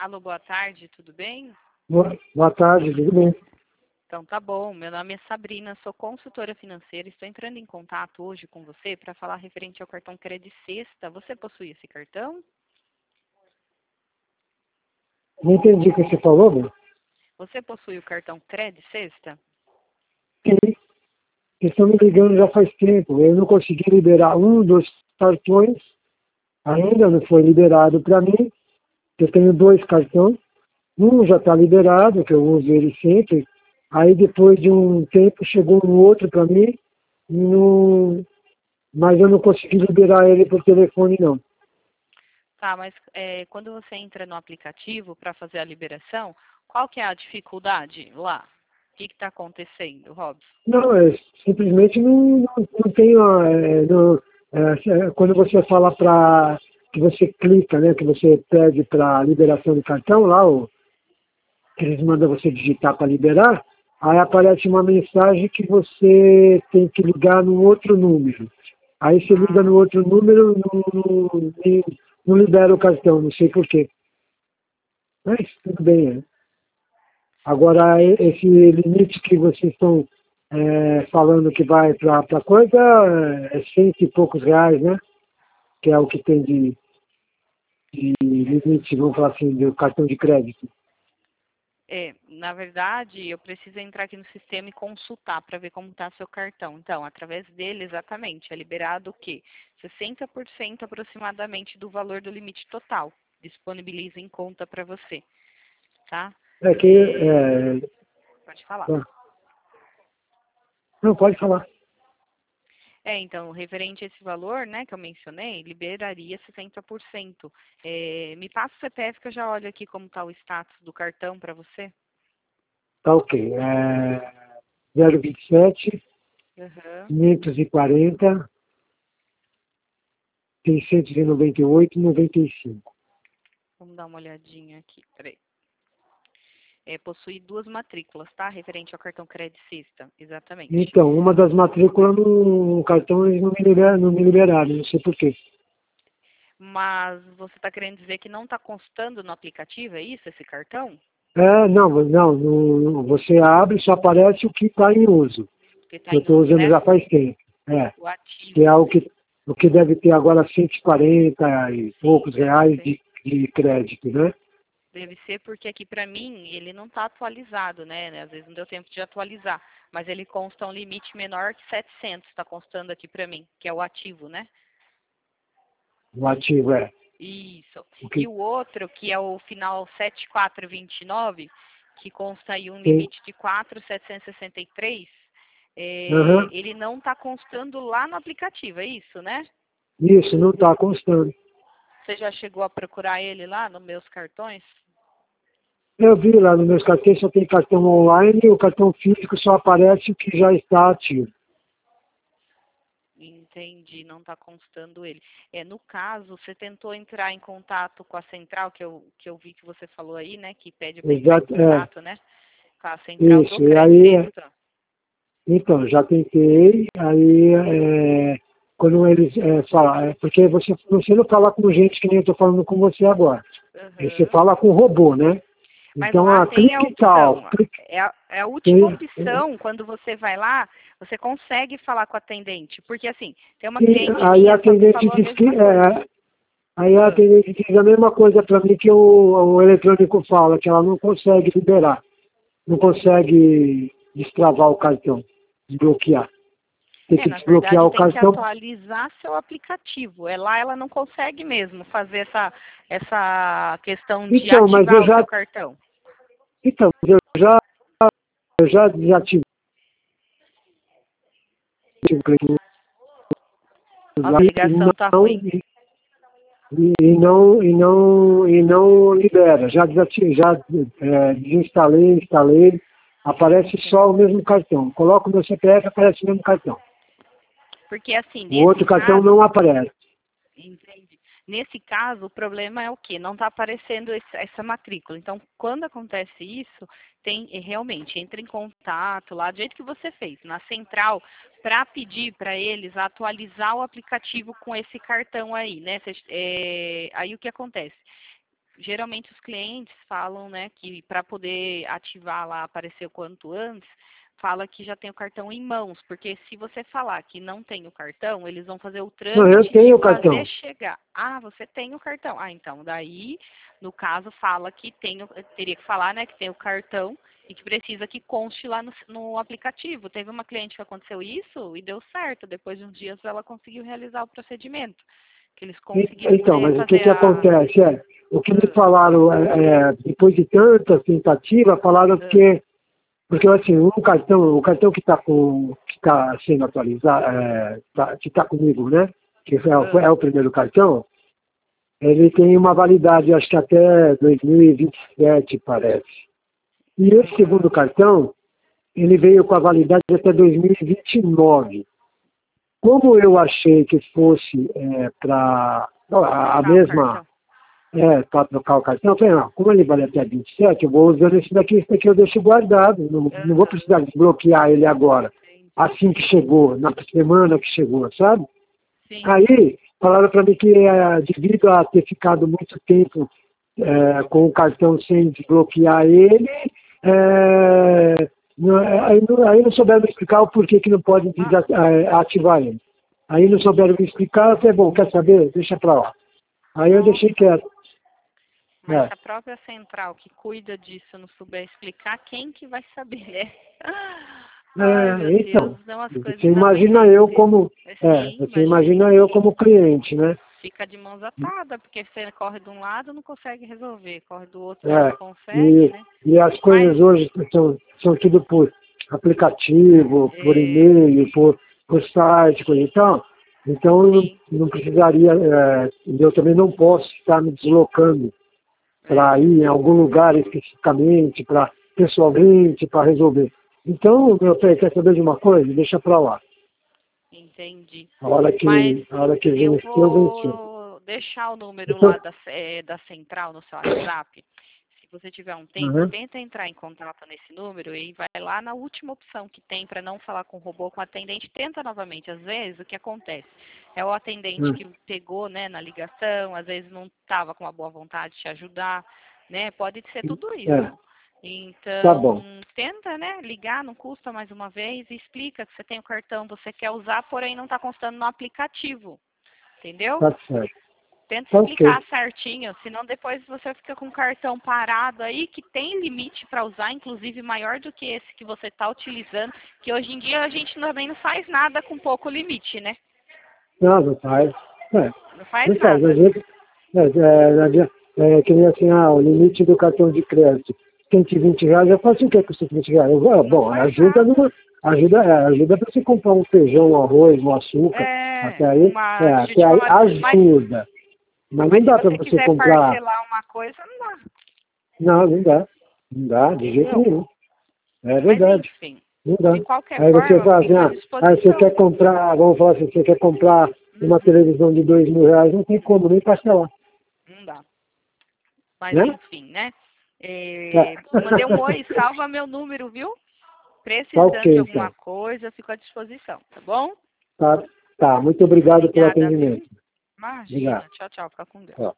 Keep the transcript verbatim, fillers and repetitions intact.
Alô, boa tarde, tudo bem? Boa, boa tarde, tudo bem? Então tá bom, meu nome é Sabrina, sou consultora financeira, estou entrando em contato hoje com você para falar referente ao cartão Credit Sexta. Você possui esse cartão? Não entendi o que você falou, meu. Você possui o cartão Credit Sexta? Sim, eles estão me ligando já faz tempo. Eu não consegui liberar um dos cartões, ainda não foi liberado para mim. Eu tenho dois cartões. Um já está liberado, que eu uso ele sempre. Aí depois de um tempo chegou um outro para mim, e não... mas eu não consegui liberar ele por telefone, não. Tá, mas é, quando você entra no aplicativo para fazer a liberação, qual que é a dificuldade lá? O que está acontecendo, Robson? Não, é, simplesmente não, não, não tem. ó, É, não, é, quando você fala para que você clica, né, que você pede para liberação do cartão lá, o, que eles mandam você digitar para liberar, aí aparece uma mensagem que você tem que ligar num outro número. Aí você liga no outro número, não, não, não libera o cartão, não sei porquê. Mas tudo bem, né? Agora, e- esse limite que vocês estão é, falando que vai para a coisa é cento e poucos reais, né? Que é o que tem de, de limite, vamos falar assim, do cartão de crédito. É, na verdade, eu preciso entrar aqui no sistema e consultar para ver como está seu cartão. Então, através dele, exatamente, é liberado o quê? sessenta por cento aproximadamente do valor do limite total. Disponibiliza em conta para você, tá? É que. É, É, pode falar. tá. Não, pode falar. É, então, referente a esse valor, né, que eu mencionei, liberaria sessenta por cento. É, me passa o C P F que eu já olho aqui como está o status do cartão para você. Tá ok. É, zero vinte e sete, Aham. quinhentos e quarenta, seiscentos e noventa e oito, noventa e cinco. Vamos dar uma olhadinha aqui, peraí. É, possui duas matrículas, tá? Referente ao cartão Credit System, exatamente. Então, uma das matrículas no cartão eles não me liberaram, não me liberaram, não sei porquê. Mas você está querendo dizer que não está constando no aplicativo, é isso, esse cartão? É, não, não, não, você abre e só aparece o que está em uso, Que está que eu em estou uso, usando né? já faz tempo. É, O que é ativo. o que, o que deve ter agora cento e quarenta e Sim, poucos deve reais ser. de, de crédito, né? Deve ser porque aqui para mim ele não está atualizado, né? Às vezes não deu tempo de atualizar. Mas ele consta um limite menor que setecentos, está constando aqui para mim, que é o ativo, né? O ativo é. Isso. O E que o outro, que é o final sete quatro dois nove, que consta aí um tem. limite de quatro mil setecentos e sessenta e três, é, Aham, ele não está constando lá no aplicativo, é isso, né? isso, não está constando. Você já chegou a procurar ele lá nos meus cartões? Eu vi lá nos meus cartões só tem cartão online e o cartão físico só aparece o que já está ativo. Entendi, não está constando ele. É, no caso, você tentou entrar em contato com a central, que eu, que eu vi que você falou aí, né? Que pede para entrar em Exato, é, contato, né? Com a central do isso. E aí, Credista. então, já tentei, aí é, quando eles é, falam, é, porque você, você não fala com gente que nem eu estou falando com você agora. Aí você Aham. fala com robô, né? Mas Então, lá ah, tem a clique e tal, opção. clique, É a, é a última tem, opção, quando você vai lá, você consegue falar com a atendente. Porque, assim, tem uma tem- cliente aí a minha, só me atendente falou a diz que, mesma coisa. é, aí a Ah, atendente diz a mesma coisa para mim que o, o eletrônico fala, que ela não consegue liberar, não consegue destravar o cartão, desbloquear. Tem é, que na desbloquear verdade, o tem que cartão. atualizar seu aplicativo. É lá ela não consegue mesmo fazer essa, essa questão de Então, mas eu ativar o seu já, cartão. então, eu já, eu já desativei o cliente lá Nossa, a e ligação tá não, ruim. e, e não, e não, e não libera. Já desativei, já é, desinstalei, instalei, aparece só o Entendi. mesmo cartão. Coloco o meu C P F, aparece o mesmo cartão. Porque, assim, O nesse outro cartão caso, não aparece. entende? Nesse caso, o problema é o quê? Não está aparecendo esse- essa matrícula. Então, quando acontece isso, tem eh, realmente, entra em contato lá, do jeito que você fez, na central, para pedir para eles atualizar o aplicativo com esse cartão aí, né? Cês- eh, aí o que acontece? geralmente os clientes falam, né, que para poder ativar lá, aparecer o quanto antes, fala que já tem o cartão em mãos, porque se você falar que não tem o cartão, eles vão fazer o Não, eu trâmite tenho de o cartão. fazer chegar. Ah, você tem o cartão. Ah, então, daí, no caso, fala que tem, o- teria que falar, né, que tem o cartão e que precisa que conste lá no, no aplicativo. Teve uma cliente que aconteceu isso e deu certo. Depois de uns dias ela conseguiu realizar o procedimento. Que eles conseguiram Então, é, mas o que fazer que a... acontece? É, o que me Ah, falaram, é, é, depois de tantas tentativas, falaram ah, que, porque assim, um cartão, o cartão que está com, que tá sendo atualizado, é, tá- que está comigo, né? Que é, o- ah, é o primeiro cartão, ele tem uma validade, acho que até dois mil e vinte e sete, parece. E esse aham, segundo cartão, ele veio com a validade até dois mil e vinte e nove. Como eu achei que fosse para a a trocar o mesma, cartão. é, para trocar o cartão, eu falei, não, como ele vale até vinte e sete, eu vou usando esse daqui, esse daqui eu deixo guardado, não, não vou Aham, precisar desbloquear ele agora, entendi. assim que chegou, na semana que chegou, sabe? Sim, Aí, falaram para mim que é, devido a ter ficado muito tempo é, com o cartão sem desbloquear ele, é, não- aí, não, aí não souberam me explicar o porquê que não pode mas, desa- é, ativar ele. Aí não souberam me explicar, eu falei, bom, quer saber? Deixa pra lá. Aí eu deixei nossa, quieto. mas É, se a própria central que cuida disso não souber explicar, quem que vai saber, né? Ai, meu é, então, Deus, não, as você coisas andam imagina eu sempre. como, é, Sim, você imagino. imagina eu como cliente, né? Fica de mãos atadas, porque você corre de um lado não consegue resolver, corre do outro lado É, consegue, e, né? e as Mas, coisas hoje são, são tudo por aplicativo, por é, e-mail, por, por site, coisa e tal. Então eu não, sim, não precisaria, é, eu também não posso estar me deslocando é, para ir em algum lugar especificamente, para pessoalmente, para resolver. Então, meu pai, quer saber de uma coisa? Deixa para lá. entendi. A hora Mas que, a hora que eu venceu, venceu. vou deixar o número lá Então, da, eh, da central no seu WhatsApp. Se você tiver um tempo, uhum, tenta entrar em contato nesse número e vai lá na última opção que tem para não falar com o robô, com o atendente. Tenta novamente. Às vezes, o que acontece? É o atendente uhum, que pegou, né, na ligação, às vezes não estava com uma boa vontade de te ajudar, né? Pode ser tudo é, isso. tá Então, bom, tenta, né, ligar, não custa mais uma vez e explica que você tem o cartão, você quer usar, porém não está constando no aplicativo. Entendeu? tá certo. Tenta Tá ok. explicar certinho, senão depois você fica com o cartão parado aí, que tem limite para usar, inclusive maior do que esse que você está utilizando, que hoje em dia a gente também não faz nada com pouco limite, né? Não, não faz. É, Não faz não faz. Às nada. vezes, é, é, não adianta- é, que nem assim, ah, o limite do cartão de crédito, cento e vinte reais, eu faço o que com cento e vinte reais? Eu, ah, Não bom, faz ajuda nada. numa, ajuda, é, ajuda para você comprar um feijão, um arroz, um açúcar, até É, aí, é, uma, de até aí uma, mas, ajuda. Mas não mas se dá para você você quiser comprar, parcelar uma coisa, não dá, não, não dá, não dá, de jeito entendeu? nenhum. É Mas verdade, enfim, não dá. de qualquer Aí você forma, fala assim, fica à ah, aí você disposição. quer comprar, vamos falar assim, você quer comprar uma Uhum, televisão de dois mil reais, não tem como nem parcelar, não dá. Mas né? enfim, né? É. É, mandei um oi, salva meu número, viu? Tá Precisando ok, de alguma então. coisa, eu fico à disposição, tá bom? Tá, tá. Muito obrigado pelo Obrigada, viu? atendimento. Imagina. Obrigado. Tchau, tchau. Fica com Deus. Tchau.